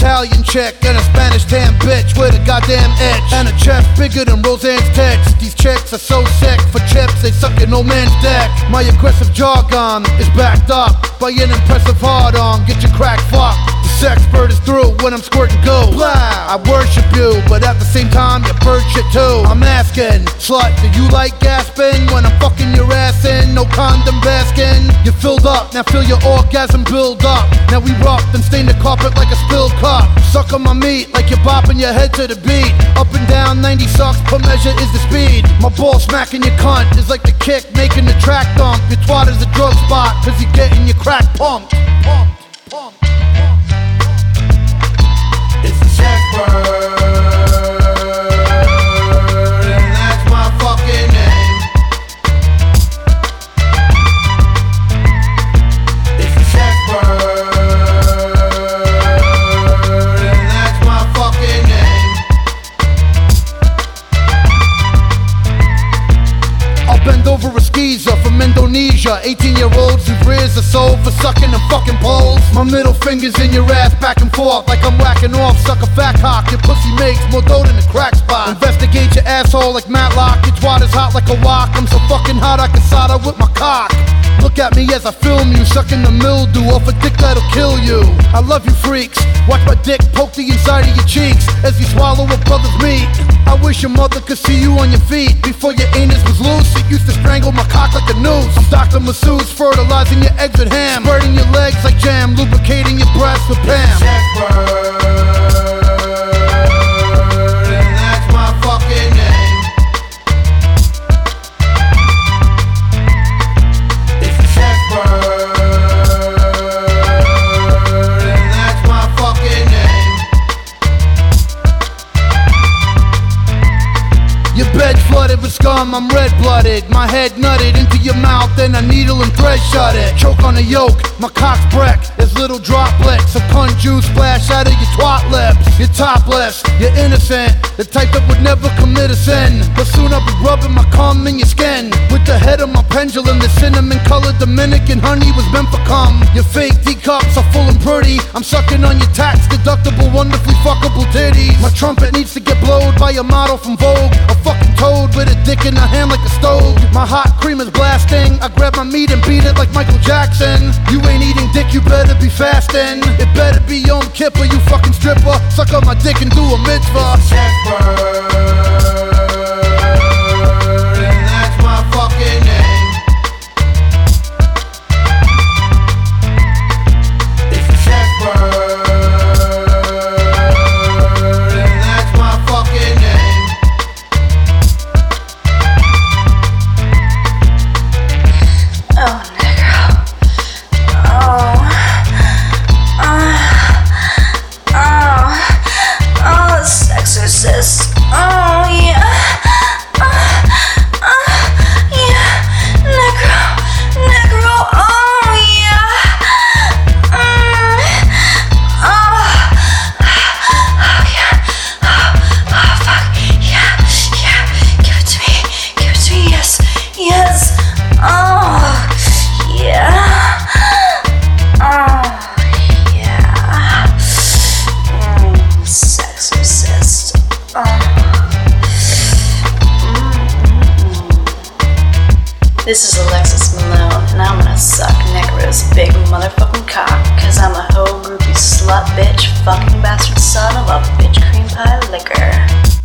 Italian chick and a Spanish tan bitch with a goddamn itch and a chest bigger than Roseanne's tits. These chicks are so sick, for chips they suck in no man's dick. My aggressive jargon is backed up by an impressive hard-on. Get your crack fucked. The sex bird is through when I'm squirting goo. Blah. I worship you, but at the same time you bird shit too. I'm asking, slut, do you like gasping when I'm fucking your ass in? No condom basking. You filled up, now feel your orgasm build up. Now we rock, then stain the carpet like a spilled cup. Suck on my meat like you're bopping your head to the beat. Up and down 90 sucks per measure is the speed. My ball smacking your cunt is like the kick making the track dump. Your twat is a drug spot, cause you're getting your crack pumped. It's the sex bird, and that's my fucking name. It's the sex bird, and that's my fucking name. I'll bend over a skeezer from Indonesia. 18-year-olds whose rears are sold for sucking and fucking poles. My middle finger's in your ass back and forth like I'm whacking off. Suck a fat cock, your pussy makes more dough than a crack spot. Investigate your asshole like Matlock. Your twat is hot like a wok. I'm so fucking hot I can solder with my cock. Look at me as I film you, sucking the mildew off a dick that'll kill you. I love you freaks, watch my dick poke the inside of your cheeks as you swallow a brother's meat. I wish your mother could see you on your feet. Before your anus was loose, it used to strangle my cock like a noose. I'm Dr. Masseuse, fertilizing your eggs with ham, spreading your legs like jam, lubricating your breasts with Pam. Sex bird, and that's my fucking name. It's the sex bird, and that's my fucking name. Your bed flooded with scum, I'm red-blooded. My head nutted into your mouth, then a needle and thread shut it. Choke on the yolk, my cock's breck. There's little droplets of cunt juice splash out of your twat lips. You're topless, you're innocent, the type that would never commit a sin. But soon I'll be rubbing my cum in your skin. With the head of my pendulum, the cinnamon-colored Dominican honey was meant for cum. Your fake teacups are full and pretty. I'm sucking on your tax-deductible, wonderfully fuckable titties. My trumpet needs to get blowed by a model from Vogue. A fucking toad with a dick in her hand like a stove. My hot cream is blasting. I grab my meat and beat it like Michael Jackson. You ain't eating dick, you better be fasting. It better be Yom Kippur, you fucking stripper. Suck on my dick and do a mitzvah. It's the sex bird, and that's my fucking name. It's the sex bird, and that's my fucking name. Oh, nigga. Oh, sexorcist. Oh, yeah. Yeah. Negro. Oh, yeah. Oh, yeah. Oh, fuck. Yeah. Give it to me, yes. Oh, yeah. Sexorcist. This is Alexis Malone, and I'm gonna suck Necro's big motherfucking cock, cause I'm a hoe groupie slut bitch fucking bastard son of a bitch cream pie liquor.